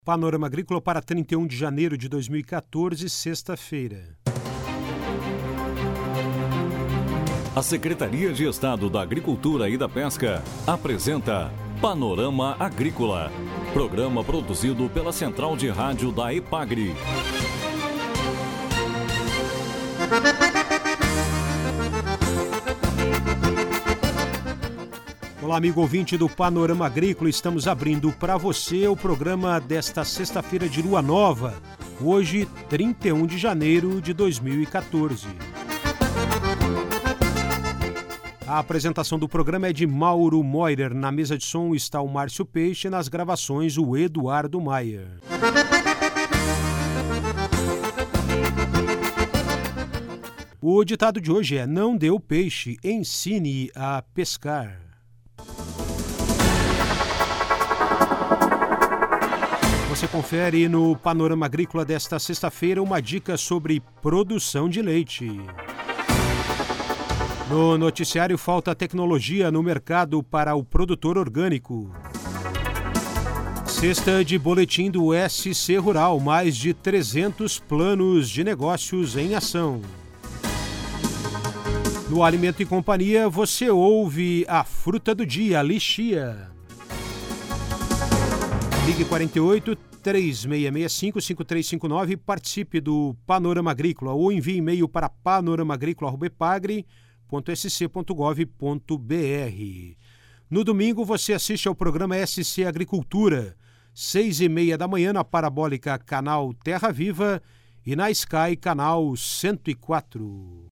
Panorama Agrícola para 31 de janeiro de 2014, sexta-feira. A Secretaria de Estado da Agricultura e da Pesca apresenta Panorama Agrícola, programa produzido pela Central de Rádio da EPAGRE. Olá, amigo ouvinte do Panorama Agrícola, estamos abrindo para você o programa desta sexta-feira de lua nova, hoje 31 de janeiro de 2014. A apresentação do programa é de Mauro Moirer, na mesa de som está o Márcio Peixe, nas gravações o Eduardo Maier. O ditado de hoje é: não dê o peixe, ensine a pescar. Você confere no Panorama Agrícola desta sexta-feira uma dica sobre produção de leite. No noticiário, falta tecnologia no mercado para o produtor orgânico. Sexta de boletim do SC Rural, mais de 300 planos de negócios em ação. No Alimento e Companhia, você ouve a fruta do dia, a lixia. Ligue 48-3665-5359 e participe do Panorama Agrícola ou envie e-mail para panoramaagrícola@epagre.sc.gov.br. No domingo você assiste ao programa SC Agricultura, 6h30 da manhã na parabólica canal Terra Viva e na Sky canal 104.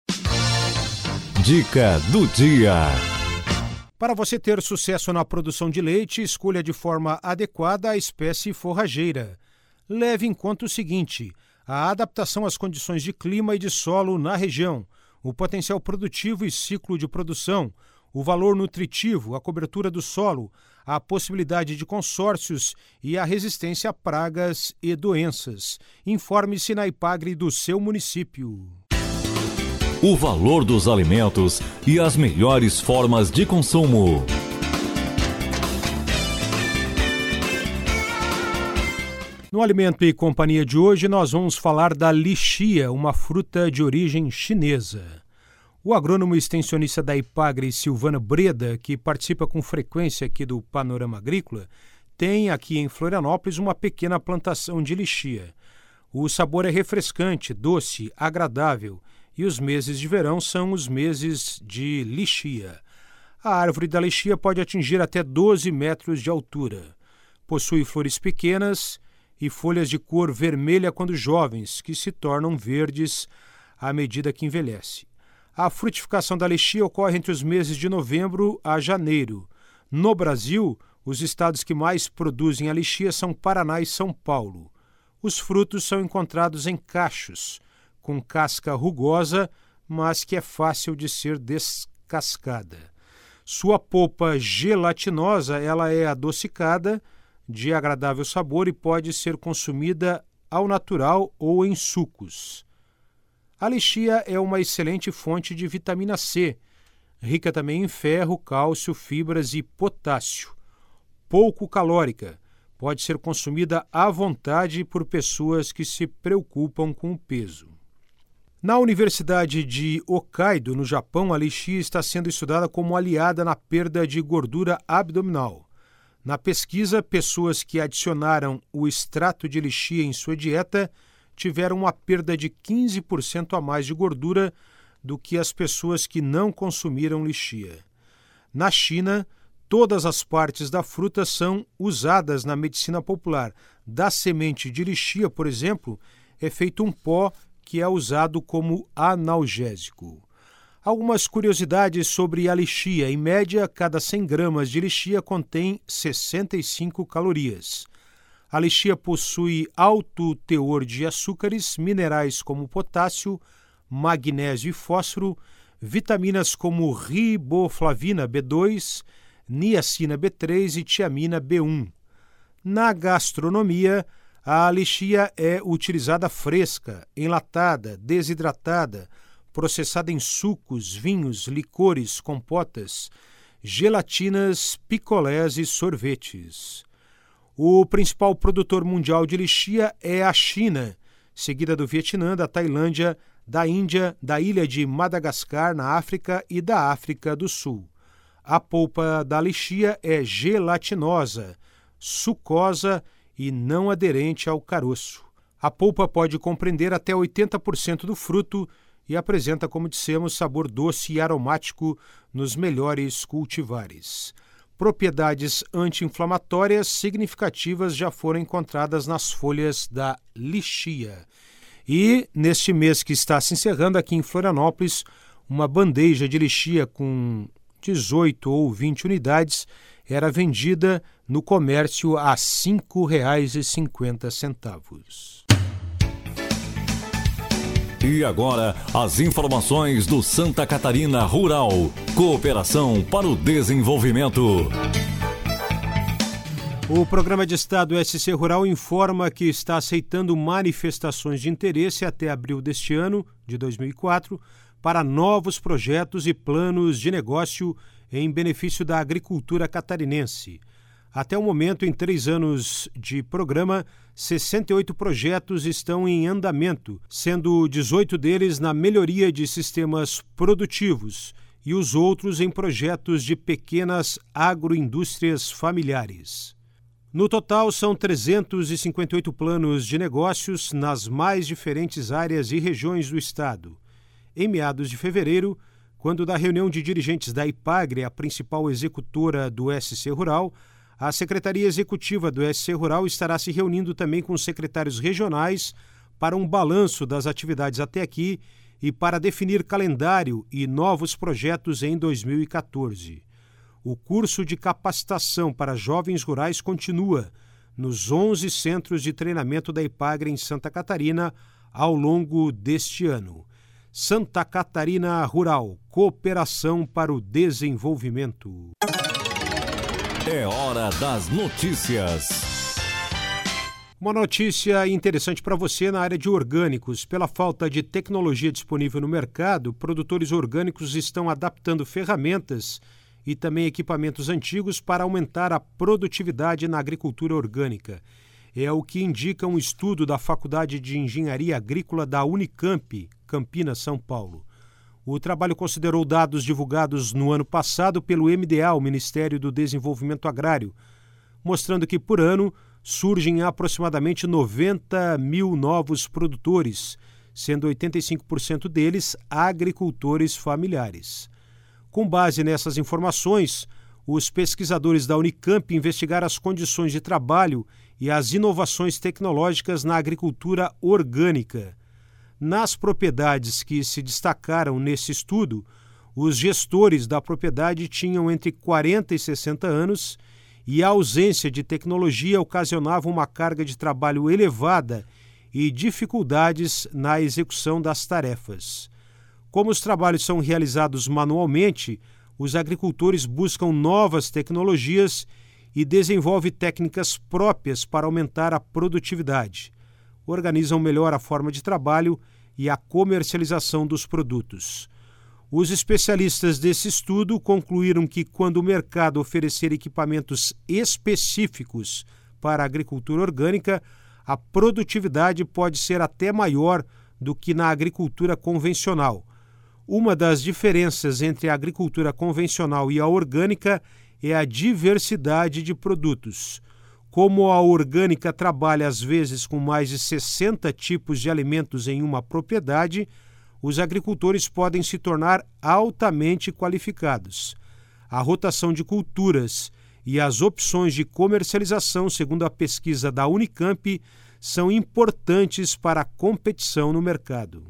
Dica do dia. Para você ter sucesso na produção de leite, escolha de forma adequada a espécie forrageira. Leve em conta o seguinte: a adaptação às condições de clima e de solo na região, o potencial produtivo e ciclo de produção, o valor nutritivo, a cobertura do solo, a possibilidade de consórcios e a resistência a pragas e doenças. Informe-se na EPAGRE do seu município. O valor dos alimentos e as melhores formas de consumo. No Alimento e Companhia de hoje, nós vamos falar da lixia, uma fruta de origem chinesa. O agrônomo extensionista da EPAGRE, Silvano Breda, que participa com frequência aqui do Panorama Agrícola, tem aqui em Florianópolis uma pequena plantação de lixia. O sabor é refrescante, doce, agradável, e os meses de verão são os meses de lixia. A árvore da lixia pode atingir até 12 metros de altura. Possui flores pequenas e folhas de cor vermelha quando jovens, que se tornam verdes à medida que envelhece. A frutificação da lixia ocorre entre os meses de novembro a janeiro. No Brasil, os estados que mais produzem a lixia são Paraná e São Paulo. Os frutos são encontrados em cachos, com casca rugosa, mas que é fácil de ser descascada. Sua polpa gelatinosa, ela é adocicada, de agradável sabor e pode ser consumida ao natural ou em sucos. A lixia é uma excelente fonte de vitamina C, rica também em ferro, cálcio, fibras e potássio. Pouco calórica, pode ser consumida à vontade por pessoas que se preocupam com o peso. Na Universidade de Hokkaido, no Japão, a lixia está sendo estudada como aliada na perda de gordura abdominal. Na pesquisa, pessoas que adicionaram o extrato de lixia em sua dieta tiveram uma perda de 15% a mais de gordura do que as pessoas que não consumiram lixia. Na China, todas as partes da fruta são usadas na medicina popular. Da semente de lixia, por exemplo, é feito um pó que é usado como analgésico. Algumas curiosidades sobre a lixia. Em média, cada 100 gramas de lixia contém 65 calorias. A lixia possui alto teor de açúcares, minerais como potássio, magnésio e fósforo, vitaminas como riboflavina B2, niacina B3 e tiamina B1. Na gastronomia, a lixia é utilizada fresca, enlatada, desidratada, processada em sucos, vinhos, licores, compotas, gelatinas, picolés e sorvetes. O principal produtor mundial de lixia é a China, seguida do Vietnã, da Tailândia, da Índia, da ilha de Madagascar, na África, e da África do Sul. A polpa da lixia é gelatinosa, sucosa e não aderente ao caroço. A polpa pode compreender até 80% do fruto e apresenta, como dissemos, sabor doce e aromático nos melhores cultivares. Propriedades anti-inflamatórias significativas já foram encontradas nas folhas da lixia. E, neste mês que está se encerrando aqui em Florianópolis, uma bandeja de lixia com 18 ou 20 unidades era vendida no comércio a R$ 5,50. E agora, as informações do Santa Catarina Rural. Cooperação para o Desenvolvimento. O Programa de Estado SC Rural informa que está aceitando manifestações de interesse até abril deste ano, de 2004, para novos projetos e planos de negócio em benefício da agricultura catarinense. Até o momento, em 3 anos de programa, 68 projetos estão em andamento, sendo 18 deles na melhoria de sistemas produtivos e os outros em projetos de pequenas agroindústrias familiares. No total, são 358 planos de negócios nas mais diferentes áreas e regiões do Estado. Em meados de fevereiro, quando da reunião de dirigentes da IPAGRE, a principal executora do SC Rural, a Secretaria Executiva do SC Rural estará se reunindo também com os secretários regionais para um balanço das atividades até aqui e para definir calendário e novos projetos em 2014. O curso de capacitação para jovens rurais continua nos 11 centros de treinamento da IPAGRE em Santa Catarina ao longo deste ano. Santa Catarina Rural, Cooperação para o Desenvolvimento. É hora das notícias. Uma notícia interessante para você na área de orgânicos. Pela falta de tecnologia disponível no mercado, produtores orgânicos estão adaptando ferramentas e também equipamentos antigos para aumentar a produtividade na agricultura orgânica. É o que indica um estudo da Faculdade de Engenharia Agrícola da Unicamp, Campinas, São Paulo. O trabalho considerou dados divulgados no ano passado pelo MDA, o Ministério do Desenvolvimento Agrário, mostrando que, por ano, surgem aproximadamente 90 mil novos produtores, sendo 85% deles agricultores familiares. Com base nessas informações, os pesquisadores da Unicamp investigaram as condições de trabalho e as inovações tecnológicas na agricultura orgânica. Nas propriedades que se destacaram nesse estudo, os gestores da propriedade tinham entre 40 e 60 anos e a ausência de tecnologia ocasionava uma carga de trabalho elevada e dificuldades na execução das tarefas. Como os trabalhos são realizados manualmente, os agricultores buscam novas tecnologias e desenvolvem técnicas próprias para aumentar a produtividade. Organizam melhor a forma de trabalho e a comercialização dos produtos. Os especialistas desse estudo concluíram que, quando o mercado oferecer equipamentos específicos para a agricultura orgânica, a produtividade pode ser até maior do que na agricultura convencional. Uma das diferenças entre a agricultura convencional e a orgânica é a diversidade de produtos. Como a orgânica trabalha às vezes com mais de 60 tipos de alimentos em uma propriedade, os agricultores podem se tornar altamente qualificados. A rotação de culturas e as opções de comercialização, segundo a pesquisa da Unicamp, são importantes para a competição no mercado.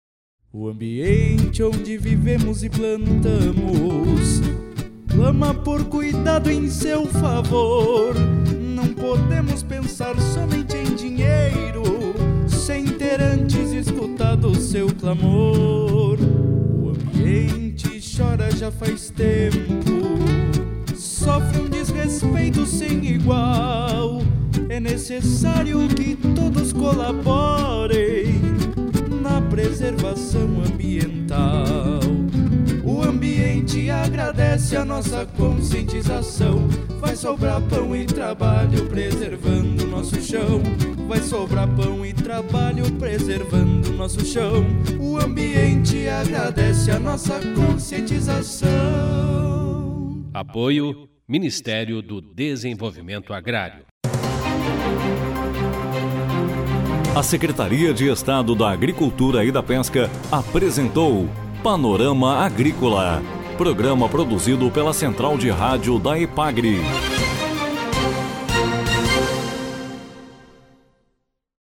O ambiente onde vivemos e plantamos clama por cuidado em seu favor. Não podemos pensar somente em dinheiro sem ter antes escutado o seu clamor. O ambiente chora já faz tempo, sofre um desrespeito sem igual. É necessário que todos colaborem na preservação ambiental. O ambiente agradece agradece a nossa conscientização. Vai sobrar pão e trabalho preservando o nosso chão. Vai sobrar pão e trabalho preservando o nosso chão. O ambiente agradece a nossa conscientização. Apoio Ministério do Desenvolvimento Agrário. A Secretaria de Estado da Agricultura e da Pesca apresentou Panorama Agrícola, programa produzido pela Central de Rádio da EPAGRE.